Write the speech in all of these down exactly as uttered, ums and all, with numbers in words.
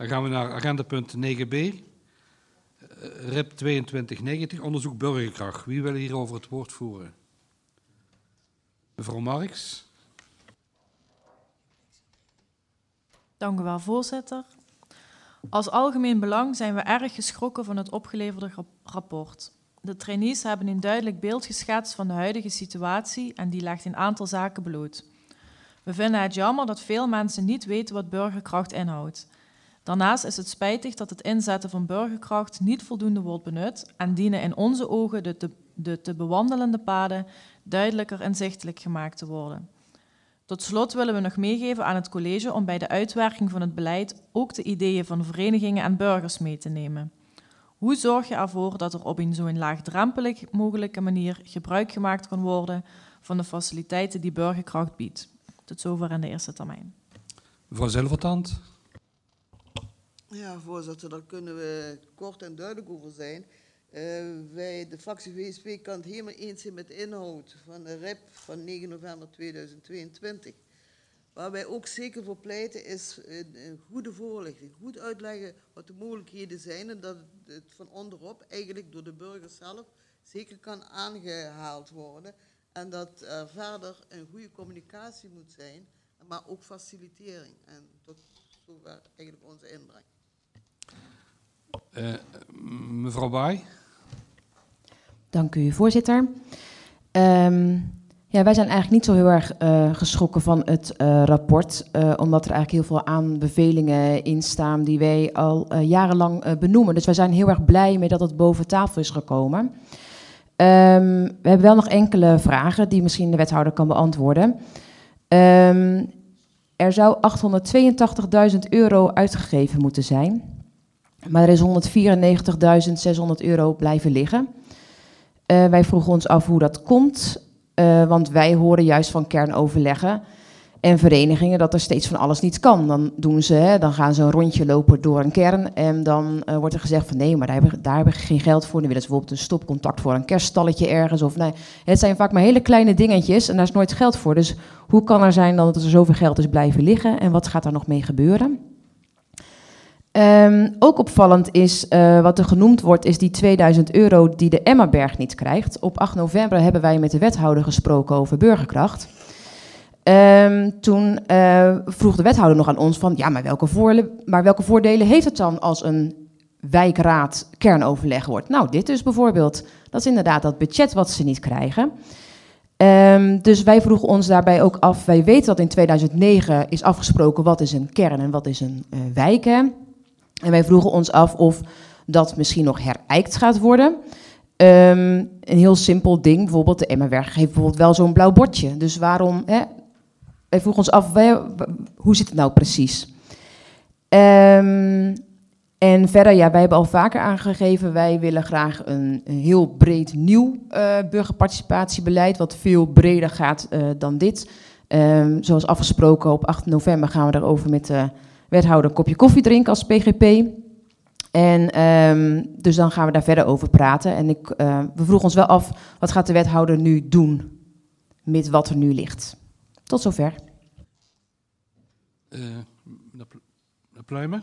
Dan gaan we naar agendapunt negen b. Uh, R I P tweeëntwintig negentig, onderzoek burgerkracht. Wie wil hierover het woord voeren? Mevrouw Marx. Dank u wel, voorzitter. Als algemeen belang zijn we erg geschrokken van het opgeleverde rapport. De trainees hebben een duidelijk beeld geschetst van de huidige situatie en die legt een aantal zaken bloot. We vinden het jammer dat veel mensen niet weten wat burgerkracht inhoudt. Daarnaast is het spijtig dat het inzetten van burgerkracht niet voldoende wordt benut en dienen in onze ogen de te, de te bewandelende paden duidelijker inzichtelijk gemaakt te worden. Tot slot willen we nog meegeven aan het college om bij de uitwerking van het beleid ook de ideeën van verenigingen en burgers mee te nemen. Hoe zorg je ervoor dat er op een zo'n laagdrempelig mogelijke manier gebruik gemaakt kan worden van de faciliteiten die burgerkracht biedt? Tot zover in de eerste termijn. Mevrouw Zilvertand. Ja, voorzitter, daar kunnen we kort en duidelijk over zijn. Uh, wij, de fractie V S P, kan het helemaal eens zijn met de inhoud van de R I P van negen november tweeduizend tweeëntwintig. Waar wij ook zeker voor pleiten is een, een goede voorlichting, goed uitleggen wat de mogelijkheden zijn en dat het van onderop eigenlijk door de burger zelf zeker kan aangehaald worden. En dat er verder een goede communicatie moet zijn, maar ook facilitering. En tot zover eigenlijk onze inbreng. Uh, mevrouw Baai. Dank u, voorzitter. Um, ja, wij zijn eigenlijk niet zo heel erg uh, geschrokken van het uh, rapport, uh, omdat er eigenlijk heel veel aanbevelingen in staan die wij al uh, jarenlang uh, benoemen. Dus wij zijn heel erg blij mee dat het boven tafel is gekomen. Um, we hebben wel nog enkele vragen die misschien de wethouder kan beantwoorden. Um, er zou achthonderdtweeëntachtigduizend euro uitgegeven moeten zijn. Maar er is honderdvierennegentigduizend zeshonderd euro blijven liggen. Uh, wij vroegen ons af hoe dat komt. Uh, want wij horen juist van kernoverleggen en verenigingen dat er steeds van alles niet kan. Dan, doen ze, hè, dan gaan ze een rondje lopen door een kern en dan uh, wordt er gezegd van nee, maar daar hebben, daar hebben we geen geld voor. Dan willen ze bijvoorbeeld een stopcontact voor een kerststalletje ergens. Of, nee, het zijn vaak maar hele kleine dingetjes en daar is nooit geld voor. Dus hoe kan er zijn dat er zoveel geld is blijven liggen en wat gaat daar nog mee gebeuren? Um, ook opvallend is, uh, wat er genoemd wordt, is die tweeduizend euro die de Emmaberg niet krijgt. Op acht november hebben wij met de wethouder gesproken over burgerkracht. Um, toen uh, vroeg de wethouder nog aan ons van, ja, maar welke, voordelen, maar welke voordelen heeft het dan als een wijkraad kernoverleg wordt? Nou, dit dus bijvoorbeeld. Dat is inderdaad dat budget wat ze niet krijgen. Um, dus wij vroegen ons daarbij ook af, wij weten dat in tweeduizend negen is afgesproken wat is een kern en wat is een uh, wijk, hè? En wij vroegen ons af of dat misschien nog herijkt gaat worden. Um, een heel simpel ding, bijvoorbeeld de Emmaberg heeft bijvoorbeeld wel zo'n blauw bordje. Dus waarom, hè? Wij vroegen ons af, wij, hoe zit het nou precies? Um, en verder, ja, wij hebben al vaker aangegeven, wij willen graag een, een heel breed nieuw uh, burgerparticipatiebeleid, wat veel breder gaat uh, dan dit. Um, zoals afgesproken, op acht november gaan we daarover met de wethouder een kopje koffie drinken als P G P. En um, dus dan gaan we daar verder over praten. En ik, uh, we vroegen ons wel af, wat gaat de wethouder nu doen met wat er nu ligt? Tot zover. Uh, de Pluimen.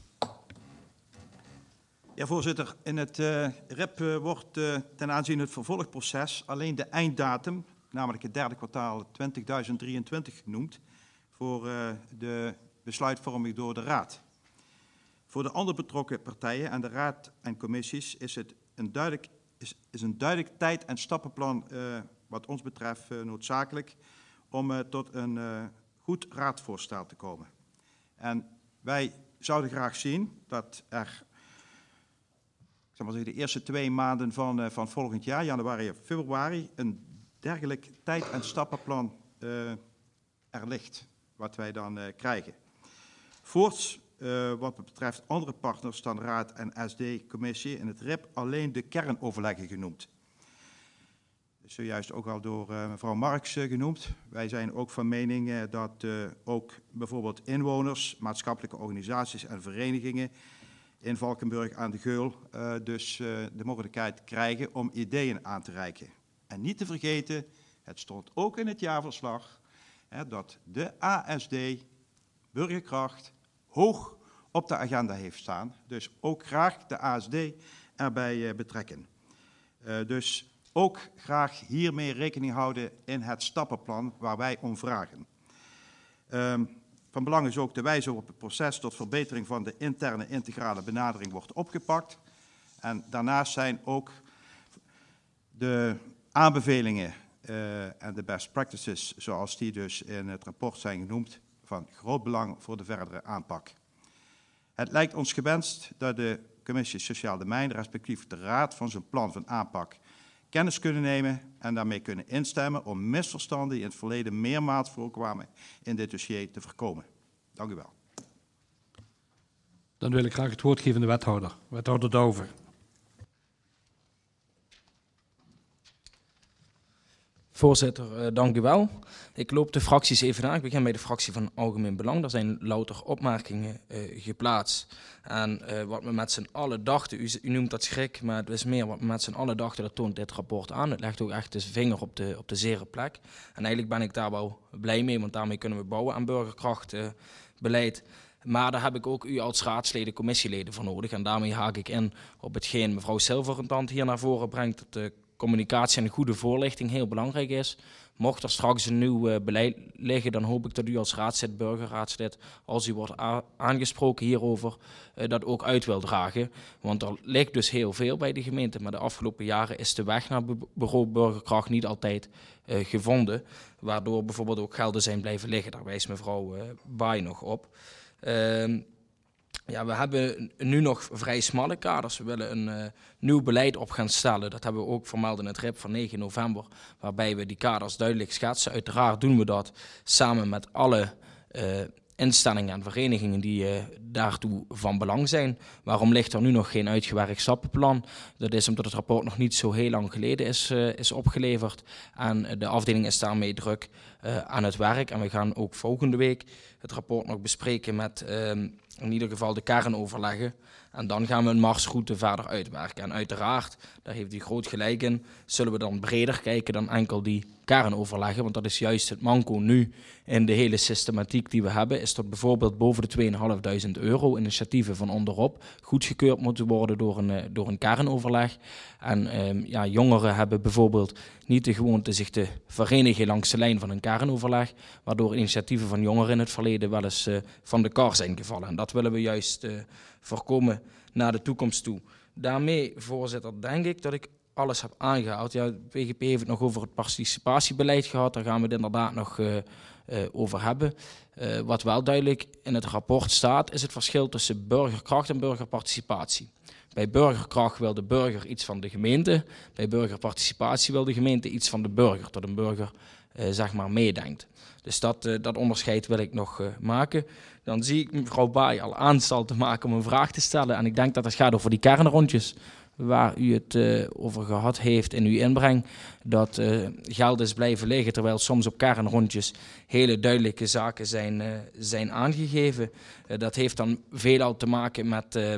Ja, voorzitter. In het uh, R I P uh, wordt uh, ten aanzien van het vervolgproces alleen de einddatum, namelijk het derde kwartaal twintig drieëntwintig genoemd, voor uh, de besluitvorming door de Raad. Voor de andere betrokken partijen en de Raad en commissies is het een duidelijk, is, is een duidelijk tijd- en stappenplan uh, wat ons betreft uh, noodzakelijk om uh, tot een uh, goed raadvoorstel te komen. En wij zouden graag zien dat er, ik zal maar zeggen, de eerste twee maanden van, uh, van volgend jaar, januari en februari, een dergelijk tijd- en stappenplan uh, er ligt, wat wij dan uh, krijgen. Voorts, uh, wat betreft andere partners dan Raad en S D-commissie, in het R I P alleen de kernoverleggen genoemd. Zojuist ook al door uh, mevrouw Marx uh, genoemd. Wij zijn ook van mening uh, dat uh, ook bijvoorbeeld inwoners, maatschappelijke organisaties en verenigingen in Valkenburg aan de Geul uh, dus uh, de mogelijkheid krijgen om ideeën aan te reiken. En niet te vergeten, het stond ook in het jaarverslag, hè, dat de A S D, burgerkracht, hoog op de agenda heeft staan. Dus ook graag de A S D erbij uh, betrekken. Uh, dus ook graag hiermee rekening houden in het stappenplan waar wij om vragen. Um, van belang is ook de wijze waarop het proces tot verbetering van de interne integrale benadering wordt opgepakt. En daarnaast zijn ook de aanbevelingen uh, en de best practices, zoals die dus in het rapport zijn genoemd, van groot belang voor de verdere aanpak. Het lijkt ons gewenst dat de Commissie Sociaal Domein, respectief de Raad, van zijn plan van aanpak kennis kunnen nemen en daarmee kunnen instemmen om misverstanden die in het verleden meermaals voorkwamen in dit dossier te voorkomen. Dank u wel. Dan wil ik graag het woord geven aan de wethouder. Wethouder Douwe. Voorzitter, uh, dank u wel. Ik loop de fracties even na. Ik begin bij de fractie van Algemeen Belang. Er zijn louter opmerkingen uh, geplaatst. En uh, wat we met z'n allen dachten, u, u noemt dat schrik, maar het is meer wat we met z'n allen dachten, dat toont dit rapport aan. Het legt ook echt de vinger op de, op de zere plek. En eigenlijk ben ik daar wel blij mee, want daarmee kunnen we bouwen aan burgerkrachtbeleid. Uh, Maar daar heb ik ook u als raadsleden, commissieleden voor nodig. En daarmee haak ik in op hetgeen mevrouw Silverentand hier naar voren brengt, dat de communicatie en een goede voorlichting heel belangrijk is. Mocht er straks een nieuw uh, beleid liggen, dan hoop ik dat u als raadslid, burgerraadslid, als u wordt aangesproken hierover, uh, dat ook uit wil dragen. Want er ligt dus heel veel bij de gemeente, maar de afgelopen jaren is de weg naar bureau burgerkracht niet altijd uh, gevonden. Waardoor bijvoorbeeld ook gelden zijn blijven liggen. Daar wijst mevrouw uh, Baai nog op. Uh, Ja, we hebben nu nog vrij smalle kaders. We willen een uh, nieuw beleid op gaan stellen. Dat hebben we ook vermeld in het R I P van negen november, waarbij we die kaders duidelijk schetsen. Uiteraard doen we dat samen met alle uh, instellingen en verenigingen die uh, daartoe van belang zijn. Waarom ligt er nu nog geen uitgewerkt stappenplan? Dat is omdat het rapport nog niet zo heel lang geleden is, uh, is opgeleverd. En uh, de afdeling is daarmee druk uh, aan het werk. En we gaan ook volgende week het rapport nog bespreken met uh, in ieder geval de kernoverleggen. En dan gaan we een marsroute verder uitwerken. En uiteraard, daar heeft u groot gelijk in, zullen we dan breder kijken dan enkel die kernoverleggen. Want dat is juist het manco nu in de hele systematiek die we hebben. Is dat bijvoorbeeld boven de tweeduizend vijfhonderd euro initiatieven van onderop goedgekeurd moeten worden door een, door een kernoverleg. En um, ja, jongeren hebben bijvoorbeeld niet de gewoonte zich te verenigen langs de lijn van een kernoverleg. Waardoor initiatieven van jongeren in het verleden wel eens uh, van de kar zijn gevallen. En dat willen we juist uh, voorkomen naar de toekomst toe. Daarmee, voorzitter, denk ik dat ik alles heb aangehaald. Ja, P G P heeft het nog over het participatiebeleid gehad. Daar gaan we het inderdaad nog uh, uh, over hebben. Uh, wat wel duidelijk in het rapport staat, is het verschil tussen burgerkracht en burgerparticipatie. Bij burgerkracht wil de burger iets van de gemeente. Bij burgerparticipatie wil de gemeente iets van de burger. Dat een burger uh, zeg maar meedenkt. Dus dat, uh, dat onderscheid wil ik nog uh, maken. Dan zie ik mevrouw Baai al aanstal te maken om een vraag te stellen. En ik denk dat het gaat over die kernrondjes waar u het uh, over gehad heeft in uw inbreng. Dat uh, geld is blijven liggen, terwijl soms op kernrondjes hele duidelijke zaken zijn, uh, zijn aangegeven. Uh, dat heeft dan veelal te maken met, uh,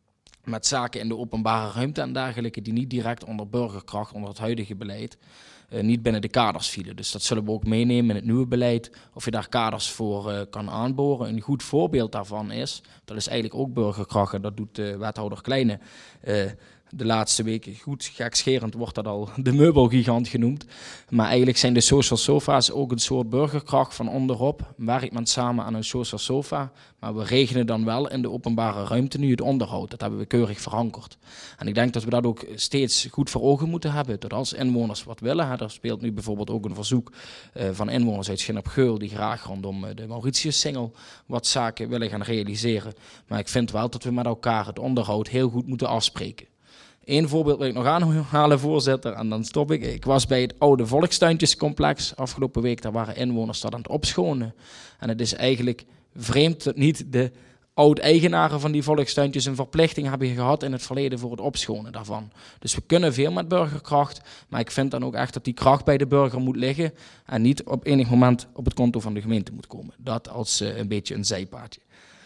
met zaken in de openbare ruimte en dergelijke, die niet direct onder burgerkracht, onder het huidige beleid, Uh, niet binnen de kaders vielen. Dus dat zullen we ook meenemen in het nieuwe beleid. Of je daar kaders voor uh, kan aanboren. Een goed voorbeeld daarvan is, dat is eigenlijk ook burgerkracht. En dat doet de wethouder Kleine uh, de laatste weken goed. Gekscherend wordt dat al de meubelgigant genoemd. Maar eigenlijk zijn de social sofa's ook een soort burgerkracht van onderop. Werkt men samen aan een social sofa. Maar we regelen dan wel in de openbare ruimte nu het onderhoud. Dat hebben we keurig verankerd. En ik denk dat we dat ook steeds goed voor ogen moeten hebben. Dat als inwoners wat willen. Hè, er speelt nu bijvoorbeeld ook een verzoek uh, van inwoners uit Schin op Geul die graag rondom uh, de Mauritius-singel wat zaken willen gaan realiseren. Maar ik vind wel dat we met elkaar het onderhoud heel goed moeten afspreken. Eén voorbeeld wil ik nog aanhalen, voorzitter, en dan stop ik. Ik was bij het oude Volkstuintjescomplex afgelopen week. Daar waren inwoners dat aan het opschonen. En het is eigenlijk vreemd dat niet de oud-eigenaren van die volkstuintjes een verplichting hebben gehad in het verleden voor het opschonen daarvan. Dus we kunnen veel met burgerkracht, maar ik vind dan ook echt dat die kracht bij de burger moet liggen en niet op enig moment op het konto van de gemeente moet komen. Dat als uh, een beetje een zijpaadje.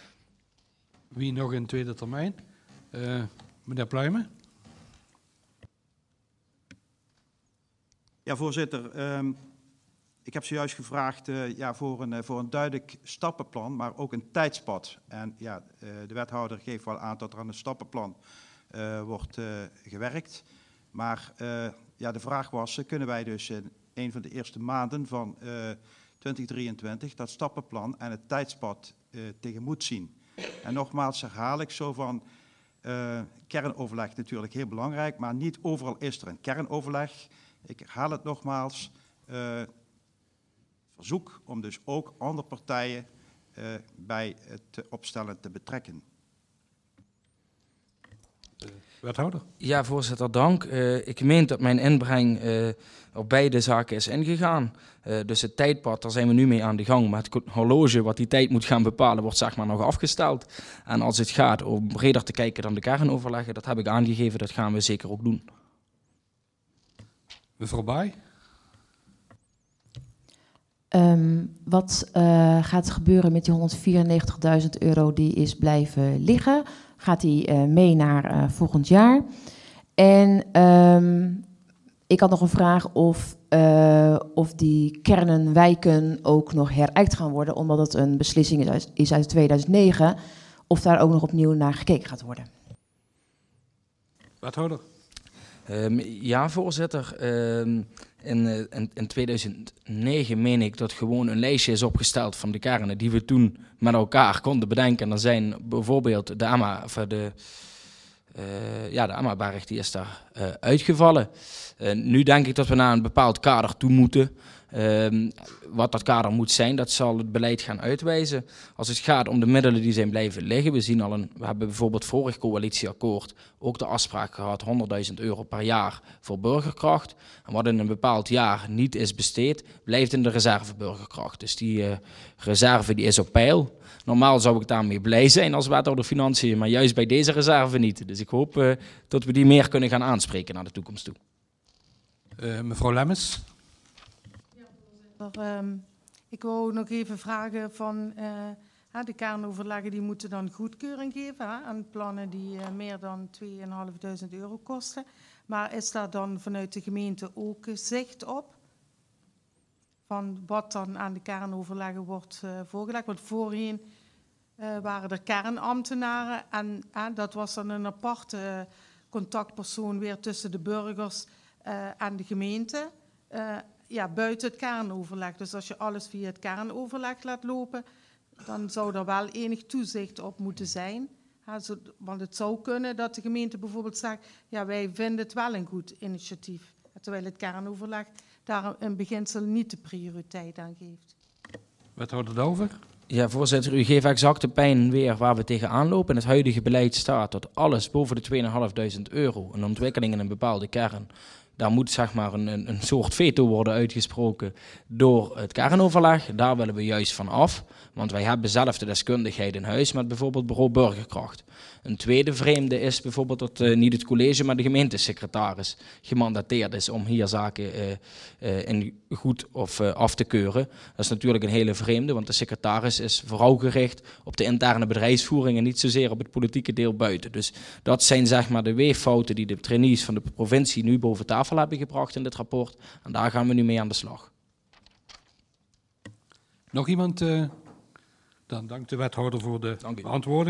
Wie nog in tweede termijn? Uh, meneer Pluijmen. Ja, voorzitter. Um, ik heb zojuist gevraagd uh, ja, voor, een, uh, voor een duidelijk stappenplan, maar ook een tijdspad. En ja, uh, de wethouder geeft wel aan dat er aan een stappenplan uh, wordt uh, gewerkt. Maar uh, ja, de vraag was, uh, kunnen wij dus in een van de eerste maanden van uh, twintig drieëntwintig dat stappenplan en het tijdspad uh, tegemoet zien? En nogmaals herhaal ik zo van, uh, kernoverleg natuurlijk heel belangrijk, maar niet overal is er een kernoverleg. Ik herhaal het nogmaals, uh, verzoek om dus ook andere partijen uh, bij het opstellen te betrekken. Uh, wethouder? Ja, voorzitter, dank. Uh, ik meen dat mijn inbreng uh, op beide zaken is ingegaan. Uh, dus het tijdpad, daar zijn we nu mee aan de gang. Maar het horloge wat die tijd moet gaan bepalen, wordt zeg maar nog afgesteld. En als het gaat om breder te kijken dan de kernoverleggen, dat heb ik aangegeven, dat gaan we zeker ook doen. Mevrouw Baai? Um, wat uh, gaat er gebeuren met die honderdvierennegentigduizend euro die is blijven liggen? Gaat die uh, mee naar uh, volgend jaar? En um, ik had nog een vraag of, uh, of die kernen, wijken ook nog herijkt gaan worden, omdat het een beslissing is uit, is uit tweeduizend negen, of daar ook nog opnieuw naar gekeken gaat worden. Wethouder? Um, ja, voorzitter. Um, in, in, in tweeduizend negen meen ik dat gewoon een lijstje is opgesteld van de kernen die we toen met elkaar konden bedenken. En dan zijn bijvoorbeeld de Amma, of de, uh, ja, de Ammaberg, die is daar uh, uitgevallen. Uh, nu denk ik dat we naar een bepaald kader toe moeten. Um, wat dat kader moet zijn, dat zal het beleid gaan uitwijzen. Als het gaat om de middelen die zijn blijven liggen, we zien al een, we hebben bijvoorbeeld vorig coalitieakkoord ook de afspraak gehad, honderdduizend euro per jaar voor burgerkracht. En wat in een bepaald jaar niet is besteed, blijft in de reserve burgerkracht. Dus die uh, reserve die is op peil. Normaal zou ik daarmee blij zijn als wethouder financiën, maar juist bij deze reserve niet. Dus ik hoop uh, dat we die meer kunnen gaan aanspreken naar de toekomst toe. Uh, mevrouw Lemmens? Um, ik wou nog even vragen van uh, de kernoverleggen die moeten dan goedkeuring geven hè, aan plannen die uh, meer dan tweeduizend vijfhonderd euro kosten. Maar is daar dan vanuit de gemeente ook zicht op? Van wat dan aan de kernoverleggen wordt uh, voorgelegd? Want voorheen uh, waren er kernambtenaren en uh, dat was dan een aparte uh, contactpersoon weer tussen de burgers uh, en de gemeente. Uh, Ja, buiten het kernoverleg. Dus als je alles via het kernoverleg laat lopen, dan zou er wel enig toezicht op moeten zijn. Ja, zo, want het zou kunnen dat de gemeente bijvoorbeeld zegt, ja, wij vinden het wel een goed initiatief. Terwijl het kernoverleg daar in beginsel niet de prioriteit aan geeft. Wethouder Delver? Ja, voorzitter, u geeft exact de pijn weer waar we tegenaan lopen. In het huidige beleid staat dat alles boven de tweeduizend vijfhonderd euro, een ontwikkeling in een bepaalde kern, daar moet zeg maar een, een, een soort veto worden uitgesproken door het kernoverleg. Daar willen we juist van af, want wij hebben zelf de deskundigheid in huis met bijvoorbeeld bureau burgerkracht. Een tweede vreemde is bijvoorbeeld dat uh, niet het college, maar de gemeentesecretaris gemandateerd is om hier zaken uh, uh, in goed of uh, af te keuren. Dat is natuurlijk een hele vreemde, want de secretaris is vooral gericht op de interne bedrijfsvoering en niet zozeer op het politieke deel buiten. Dus dat zijn zeg maar de weeffouten die de trainees van de provincie nu boven tafel hebben gebracht in dit rapport. En daar gaan we nu mee aan de slag. Nog iemand? Uh, dan dank de wethouder voor de beantwoording.